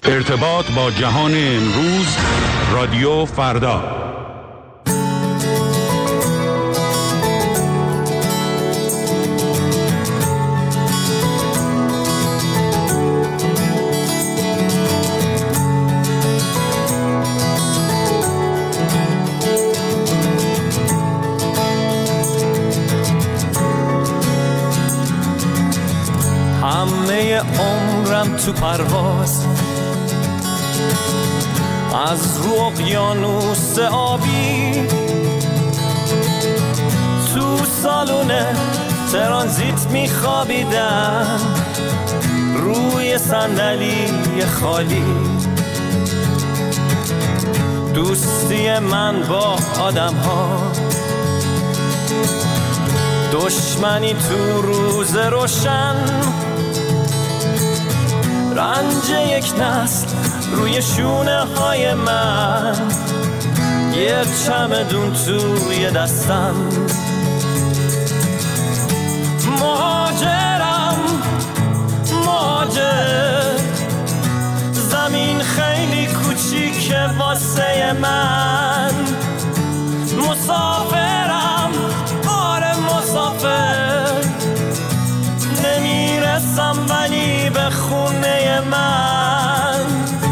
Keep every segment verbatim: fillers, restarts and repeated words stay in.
ارتباط با جهان امروز، رادیو فردا. همه عمرم تو پرواز، از رو اقیانوس آبی، تو سالون ترانزیت میخوابیدم روی صندلی خالی. دوستی من با آدم ها، دشمنی تو روز روشن، رنج یک نسل روی شونه های من، یه چمدون توی دستم. مهاجرم مهاجر، زمین خیلی کوچیکه واسه من. مسافرم آره مسافر، نمیرسم ولی به خونه من.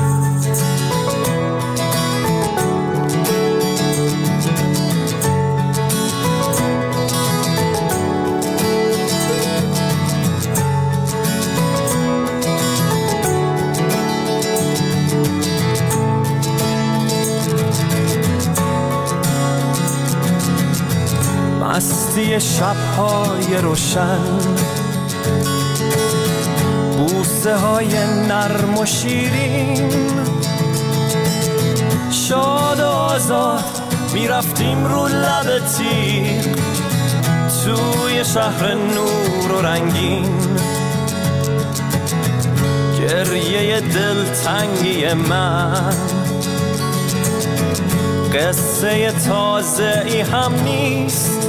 مستی شب‌های روشن، بوسه های نرم و شیرین، شاد و آزاد میرفتیم رو لب تیغ توی شهر نور و رنگین. گریه دلتنگی من قصه تازه ای هم نیست،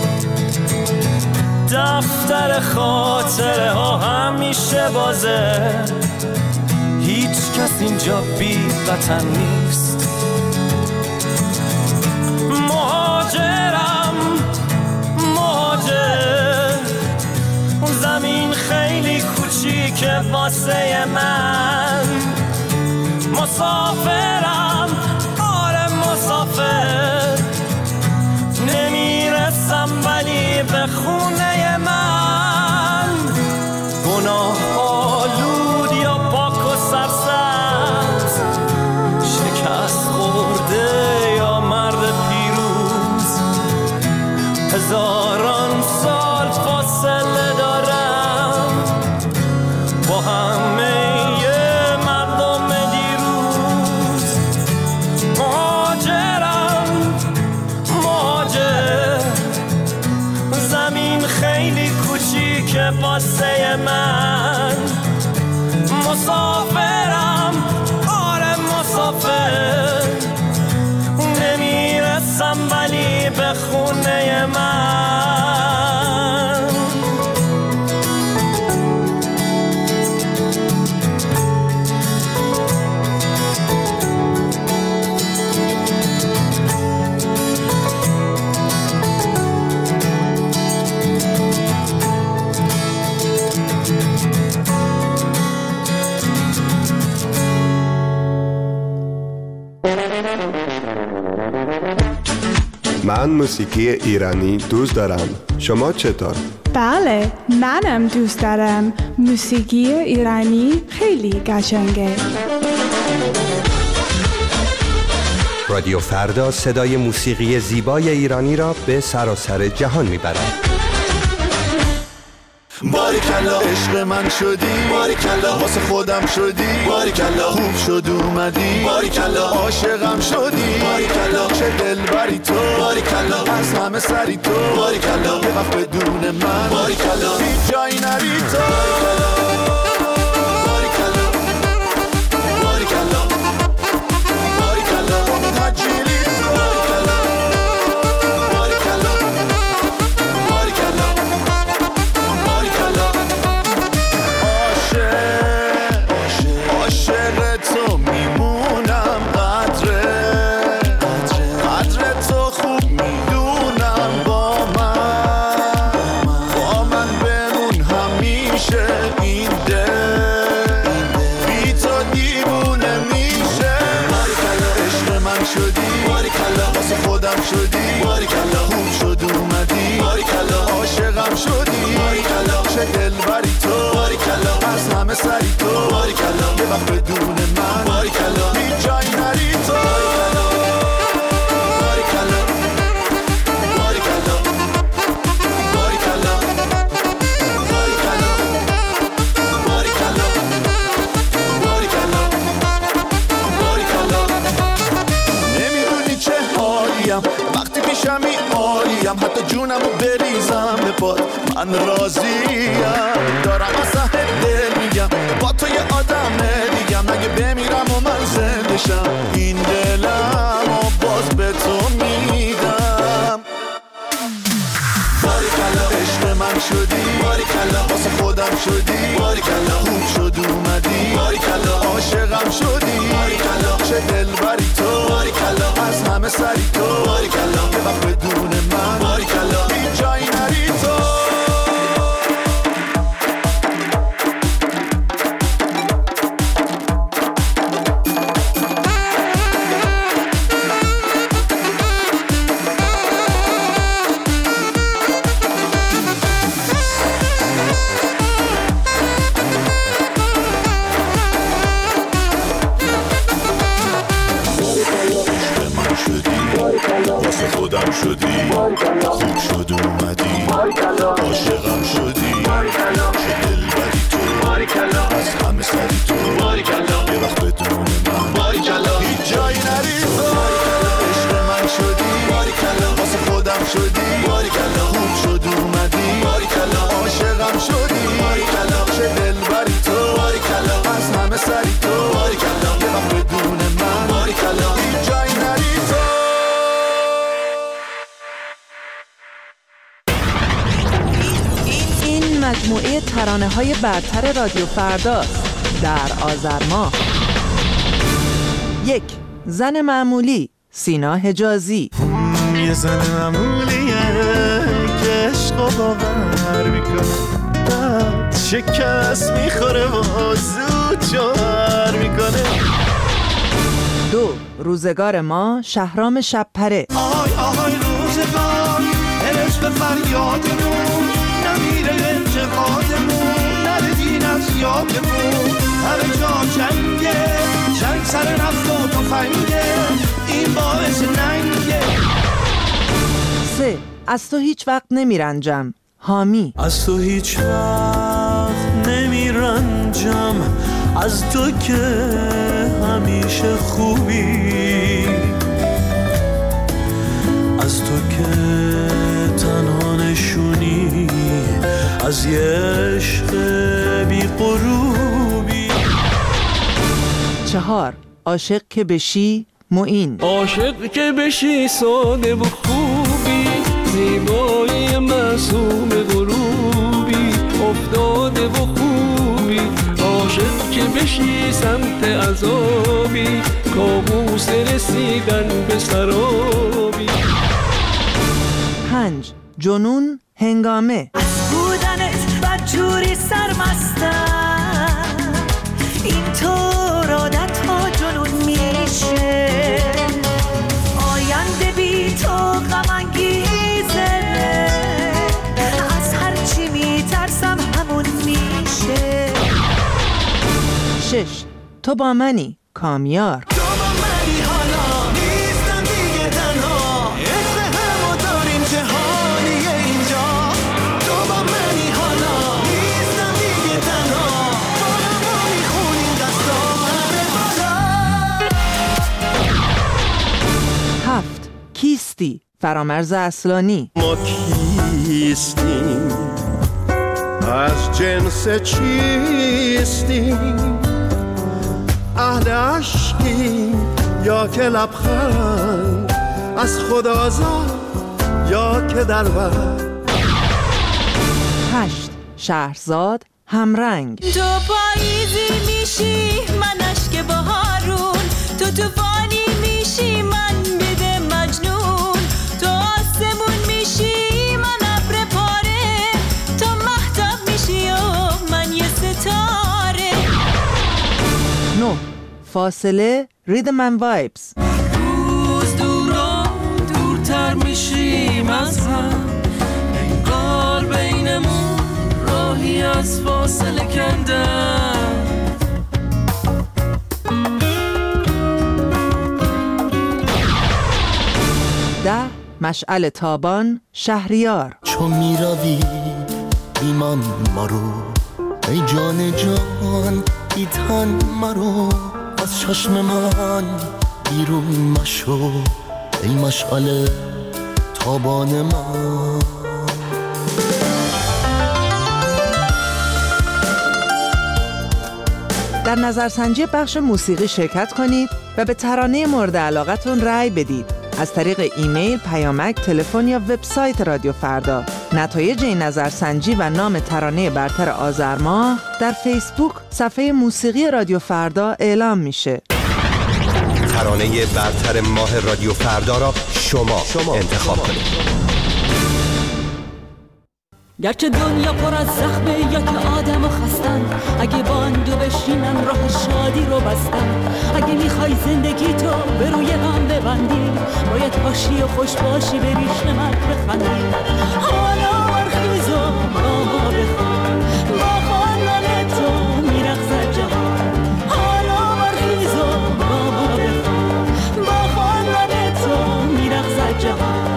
دفتر خاطره ها همیشه بازه، هیچ کس اینجا بی وطن نیست. مهاجرم مهاجر، زمین خیلی کوچیکه واسه من. مسافرم آره مسافر، نمیرسم ولی به خونه من. گناه آلود یا پاک و سرسبز، شکست خورده یا مرد پیروز، هزاران سال فاصله دارم با همه مردم دیروز. مهاجرم مهاجر، زمین خیلی کوچیکه واسه من. مسافرم آره مسافر، نمیرسم ولی به خونه من. من موسیقی ایرانی دوست دارم. شما چطور؟ بله، منم دوست دارم. موسیقی ایرانی خیلی قشنگه. رادیو فردا صدای موسیقی زیبای ایرانی را به سراسر جهان میبرد. باریکلا عشق من شدی، باریکلا واسه خودم شدی، باریکلا خوب شد اومدی، باریکلا عاشقم شدی، باریکلا چه دلبری تو، باریکلا از همه سری تو، باریکلا یه وقت بدون من، باریکلا هیچ جایی نری تو. عاشق تو باریکلا یه وقت بدون من باریکلا هیچ جایی نری تو باریکلا باریکلا باریکلا باریکلا باریکلا باریکلا باریکلا نمیدونی چه حالیم وقتی پیشمی عالیم حتی جونمو بریزم به پات من راضیم دارم از ته دل میگم با تو یه آدمه دیگم اگه بمیرم و من زنده شم این دلم و باز به تو میدم باریکلا عشق من شدی باریکلا واسه خودم شدی باریکلا خوب شد اومدی باریکلا عاشقم شدی باریکلا چه دلبری تو باریکلا از همه سری تو باریکلا یه وقت بدون من باریکلا هیچ جایی نری تو خودم شدی خوب شد اومدی عاشقم شدی چه دلبری تو از همه سری تو یه وقت بدون من هیچ جایی نری تو عشق من شدی واسه خودم شدی خوب شد اومدی عاشقم شدی چه دلبری تو از همه سری تو یه وقت بدون من هیچ جایی نری تو مجموعه ترانه‌های برتر رادیو فرداست در آذر ماه. یک، زن معمولی، سینا حجازی. یه زن معمولیه که عشق و باور میکنه بعد شکست میخوره و زود جوهر میکنه. دو، روزگار ما، شهرام شب‌پره. آهای آهای روزگار هرش به فریادمون نمیره انتقادمون نره دین از یادمون همه جا جنگه جنگ سر نفت و تفنگه این باعث ننگه. سه، از تو هیچ وقت نمیرنجم، حامی. از تو هیچ وقت نمیرنجم از تو که همیشه خوبی از تو که تنها نشونی از یه عشق بی غروبی. چهار، عاشق که بشی، معین. عاشق که بشی ساده و خوبی زیبایی معصوم غروبی افتاده و خوبی عاشق که بشی سمت عذابی کابوس رسیدن به سرابی. پنج، جنون هنگامه. از بودنت بدجوری سرمستم اینطور عادت ها جنون میشه آینده بی تو غم انگیزه از هرچی میترسم همون میشه. شش، تو با منی، کامیار. هفت، کیستی، فرامرز اصلانی. ما کیستیم از جنس چیستیم اهل عشقیم یا که لبخند از خدا زد یا که در بر. هشت، شهرزاد همرنگ. تو پاییزی میشی من اشک بهارون تو توفانی میشی من بده مجنون تو آسمون میشی من ابر پاره تو مهتاب میشی و من یه ستاره. نه، فاصله، ریدم اند وایبز. روز دورا دورتر میشیم از هم انگار بینمون راهی از فاصله کندن مشعل تابان، شهریار. چون می روی ایمان مرو، ای جان جان ای تن مرو، از چشم من بیرون مشو، ای مشعل تابان من. در نظرسنجی بخش موسیقی شرکت کنید و به ترانه مورد علاقتون رأی بدید. از طریق ایمیل، پیامک، تلفن یا وبسایت رادیو فردا. نتایج این نظرسنجی و نام ترانه برتر آذر ماه در فیسبوک صفحه موسیقی رادیو فردا اعلام میشه. ترانه برتر ماه رادیو فردا را شما, شما انتخاب کنید. گرچه دنیا پر از زخمه یا که آدم و خستن، اگه باندو بشینن راه شادی رو بستن. اگه میخوای زندگی تو به روی هم ببندی، باید باشی و خوش باشی بریش نمک بخندی. حالا برخیز و با ما بخوان، با خواندن تو میرقصد جهان. حالا برخیز و با ما بخوان، با خواندن تو میرقصد جهان.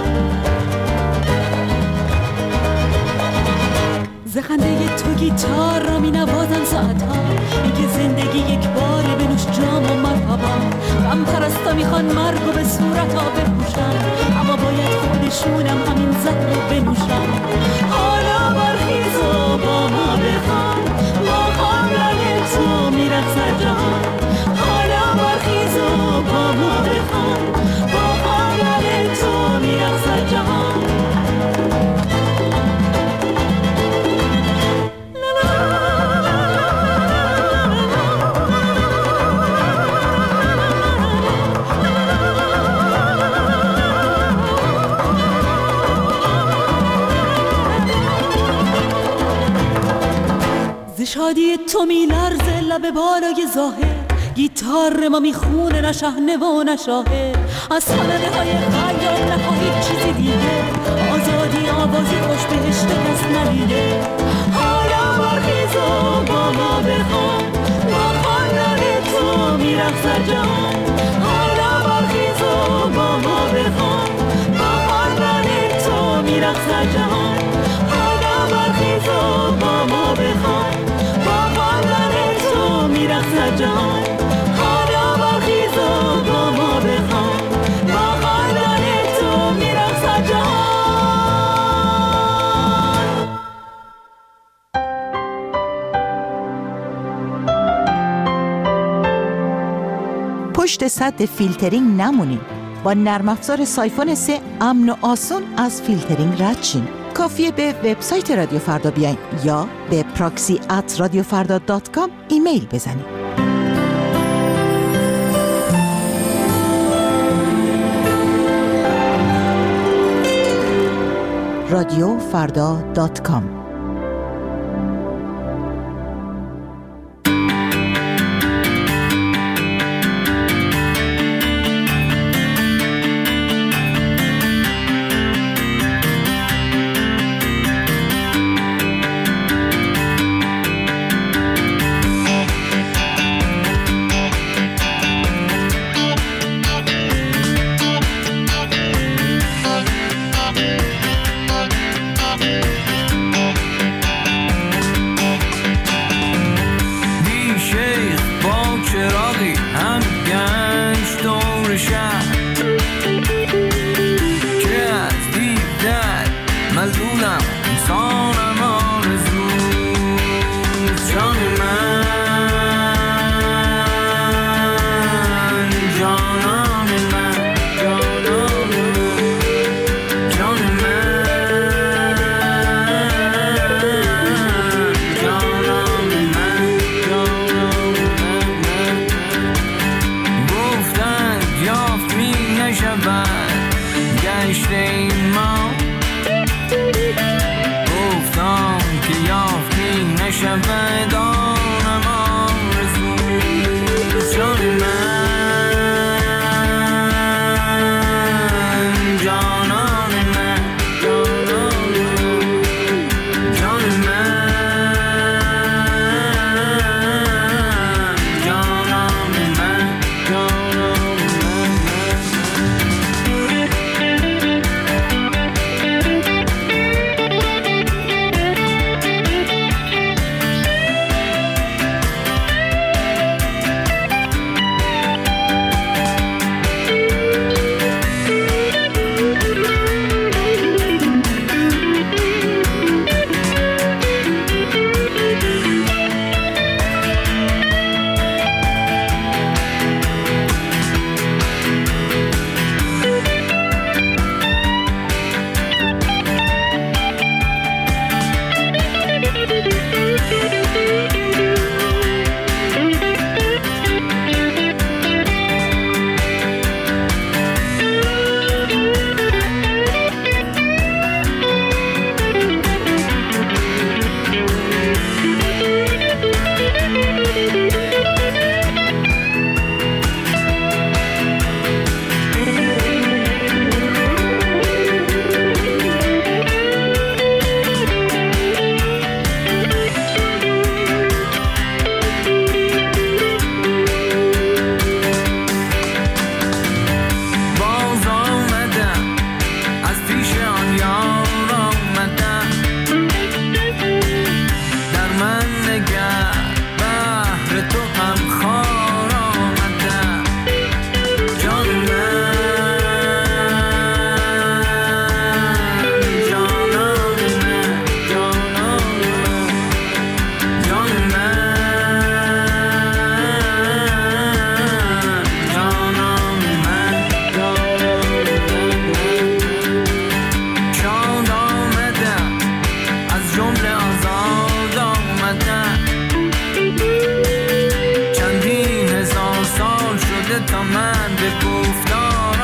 زخنده تو گیتار را می نوازم ساعتها، میگه زندگی یک باره بنوش جام و مرحبا. غم پرستا میخوان مرگو به صورتا بپوشن، اما باید خودشونم همین زهر رو بنوشن. حالا برخیز و با ما بخوان، با خواندن تو میرقصد جهان. حالا برخیز و با ما بخوان، با خواندن تو میرقصد جهان. شادی تو می لرزه لب بالای ظاهر، گیتار ما می خونه نه شهنه و نه شاهر. از خانده های خیال نخواهید چیزی دیگه، آزادی آوازی خوش بهشت کس ندیده. حالا برخیز و با ما بخوان، با خواندن تو می رقصد جهان. حالا برخیز و با ما بخوان، با خواندن تو می رقصد جهان. حالا برخیز و با ما بخوان، میرقصد جهان. حالا برخیز و با ما بخوان، با خواندن تو میرقصد جهان. پشت سد فیلترینگ نمونید. با نرم افزار سایفون سه امن و آسون از فیلترینگ رد شین. کافیه به وبسایت رادیو فردا بیاین یا به پراکسی ات رادیو فردا دات کام ایمیل بزنید. رادیو فردا دات کام. به گفتار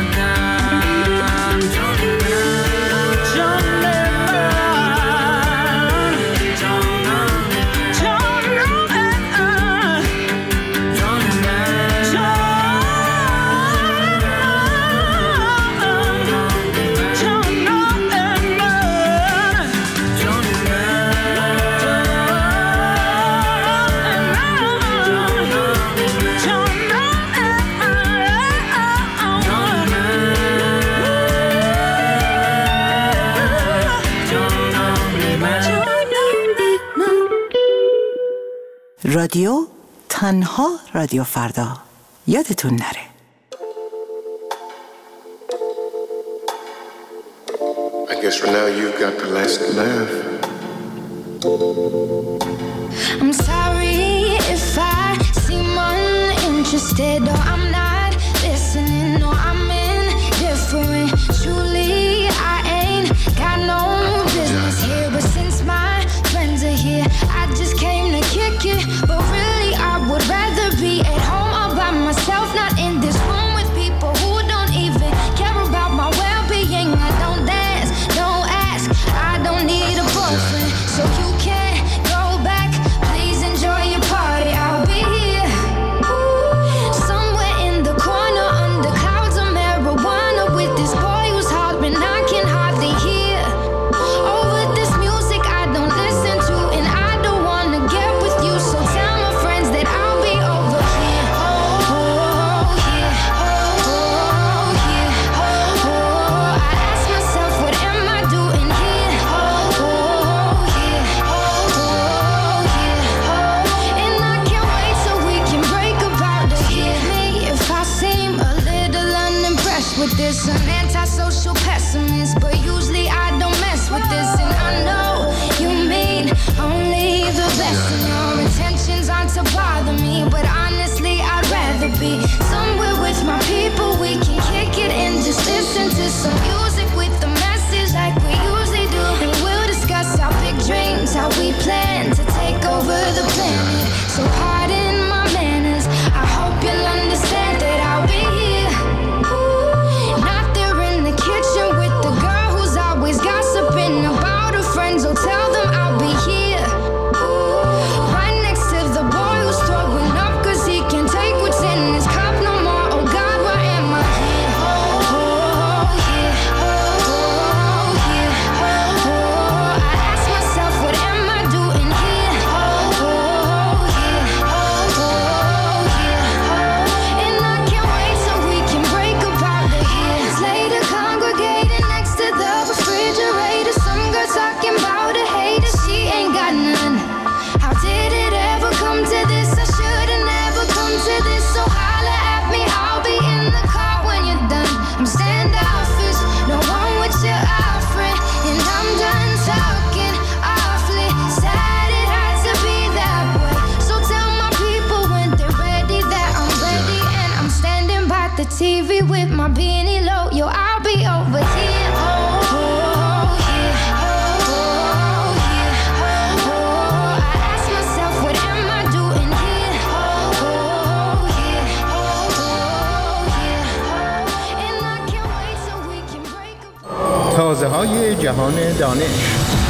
آمدم. جان رادیو تنها رادیو فردا. یادتون نره. I guess for now you've got the last laugh. I'm sorry if I seem uninterested or I'm not listening or I'm indifferent. Truly I ain't got no business here, but since my friends are here I just came to kick it. But really I would rather be at home all by myself, not in this room with people who don't even care about my well-being. I don't dance, don't ask, I don't need a boyfriend. So you can't go back, please enjoy your party. I'll be here, somewhere in the corner under clouds of marijuana with this boy who's hollering I can hardly hear. Over this music I don't listen to and I don't wanna get with you. So tell my friends that I'll be over here. Oh, here, oh, here, oh. I ask myself, what am I doing here? Oh, here, oh, here, and I can't wait till we can break about it. Forgive me if I seem a little unimpressed with this. An antisocial pessimist, but usually I don't mess with this. And I know you mean only the best, and your intentions aren't to bother me. But honestly, I'd rather be somewhere with my people. We can kick it and just listen to some music with the message like we usually do. And we'll discuss our big dreams, how we plan to take over the planet. So pardon my manners, I hope you'll understand that I'll be here. Not there in the kitchen with the girl who's always gossiping about her friends. Oh, tell them I'll be here, right next to the boy who's throwing up cause he can't take what's in his cup no more. Oh God, why am I here? Oh, here, oh, here, oh. I ask myself, what am I doing here? Oh, here, oh, here, and I can't wait till we can break about the years later. Congregating next to the refrigerator, some girl talking about a hater, she ain't got none. How did it ever come to this? I should've never come to this. So holla at me, I'll be in the car when you're done. I'm standoffish, no one with your offering, and I'm done talking awfully. Sad it had to be that way. So tell my people when they're ready that I'm ready, and I'm standing by the T V with my beanie low. Yo, I'll be over here. Oh, here, oh, here, oh. I ask myself, what am I doing here? Oh, here, oh, here, and I can't wait till we can break up. تازه های جهان دانش.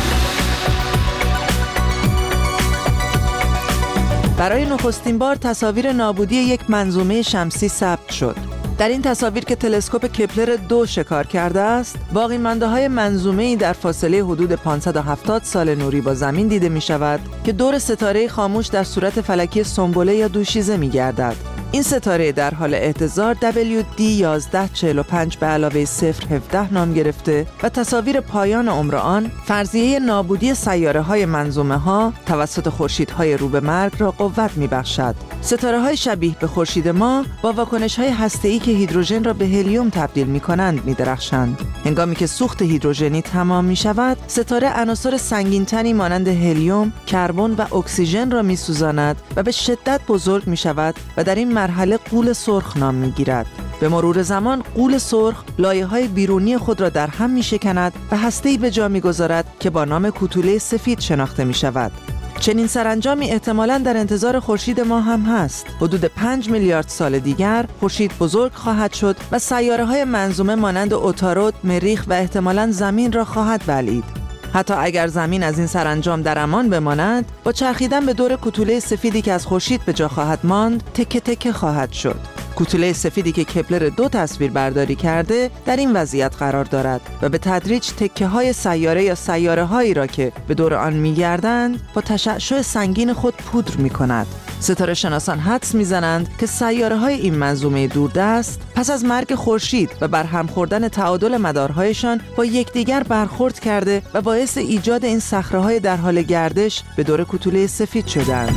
برای نخستین بار تصاویر نابودی یک منظومه شمسی ثبت شد. در این تصاویر که تلسکوپ کپلر دو شکار کرده است، باقی مانده های منظومه‌ای در فاصله حدود پانصد و هفتاد سال نوری با زمین دیده می شود که دور ستاره خاموش در صورت فلکی سنبله یا دوشیزه می گردد. این ستاره در حال اهتزار دبلیو دی یازده چهل و پنج به علاوه صفر هفده نام گرفته و تصاویر پایان عمر آن فرضیه نابودی سیاره‌های منظومه‌ها توسط خورشیدهای رو به مرگ را قوت می‌بخشد. ستاره‌های شبیه به خورشید ما با واکنش‌های هسته‌ای که هیدروژن را به هلیوم تبدیل می‌کنند می‌درخشند. هنگامی که سوخت هیدروژنی تمام می‌شود، ستاره عناصر سنگین‌تری مانند هلیوم، کربن و اکسیژن را می‌سوزاند و به شدت بزرگ می‌شود و در این مرحله غول سرخ نام می‌گیرد. به مرور زمان غول سرخ لایه‌های بیرونی خود را در هم می‌شکند و هسته‌ای به جا می‌گذارد که با نام کوتوله سفید شناخته می‌شود. چنین سرانجامی احتمالاً در انتظار خورشید ما هم هست. حدود پنج میلیارد سال دیگر خورشید بزرگ خواهد شد و سیاره‌های منظومه مانند عطارد، مریخ و احتمالاً زمین را خواهد بلعید. حتی اگر زمین از این سرانجام در امان بماند، با چرخیدن به دور کوتوله سفیدی که از خورشید به جا خواهد ماند، تکه تکه خواهد شد. کوتوله سفیدی که کپلر دو تصویر برداری کرده در این وضعیت قرار دارد و به تدریج تکه های سیاره یا سیاره هایی را که به دور آن می‌گردند با تشعشع سنگین خود پودر می‌کند. ستاره شناسان حدس می‌زنند که سیاره های این منظومه دوردست پس از مرگ خورشید و برهم خوردن تعادل مدارهایشان با یکدیگر برخورد کرده و باعث ایجاد این صخره‌های در حال گردش به دور کوتوله سفید شدند.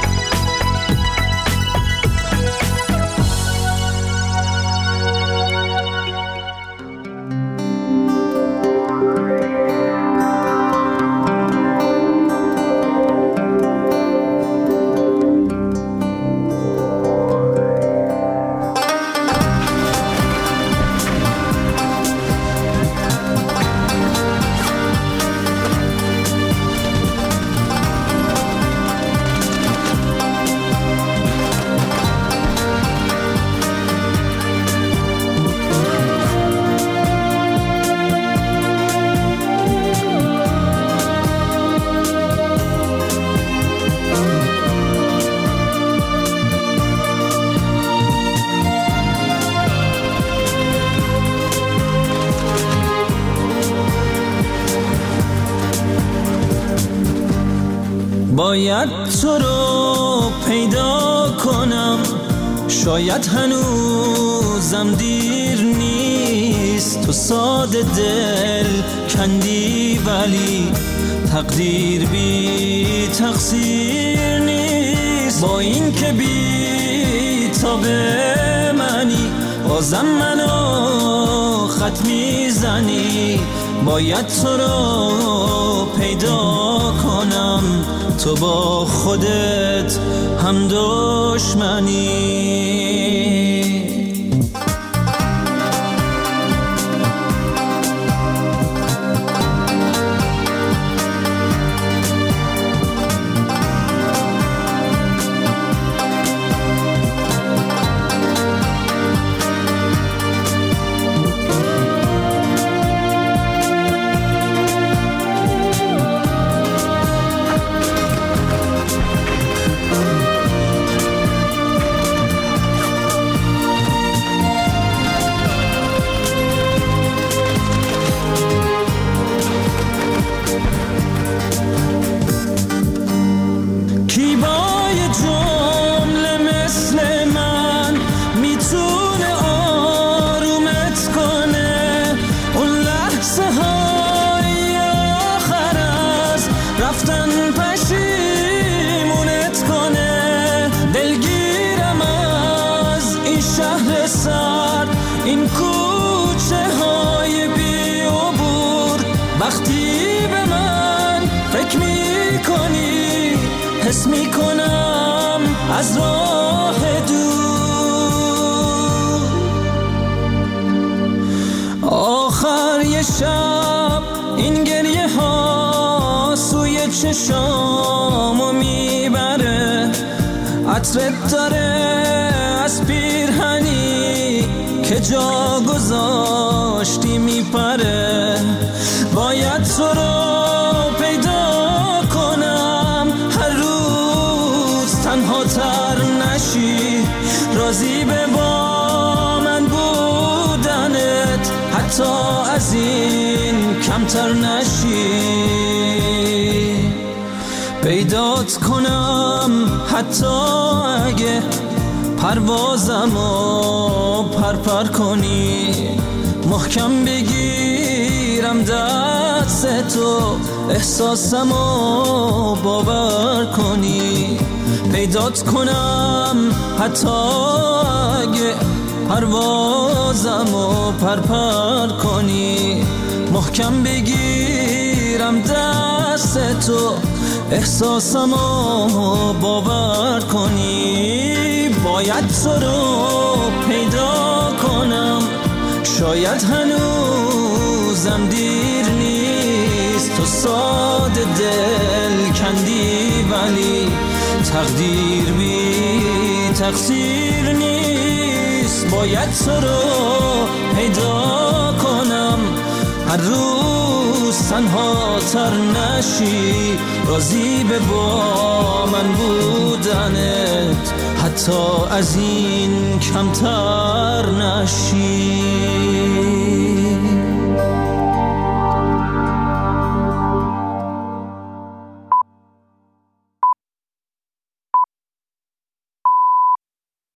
باید تو رو پیدا کنم، شاید هنوزم دیر نیست. تو ساده دل کندی ولی تقدیر بی تقصیر نیست. با این که بی تا به منی بازم منو خط میزنی. باید تو رو پیدا کنم، تو با خودت هم دشمنی. این کوچه های بی عبور، وقتی به من فکر می کنی حس می کنم از راه دور. آخر یه شب این گریه ها سوی چشامو میبره، عطرت داره از پیرهنی که جا گذاشتی میپره. باید تو رو پیدا کنم، هر روز تنها تر نشی، راضی به با من بودنت حتی از این کمتر نشی. پیدات کنم حتی اگه پروازمو پرپر کنی، محکم بگیرم دست تو احساسمو باور کنی. پیدات کنم حتی اگه پروازمو پرپر کنی، محکم بگیرم دست تو احساسمو باور کنی. باید تو رو پیدا کنم، شاید هنوزم دیر نیست. نیست، تو ساده دل کندی ولی تقدیر بی تقصیر نیست. باید تو رو پیدا کنم هر روز تنها تر نشی، راضی به با من بودنت حتی از این کمتر نشی.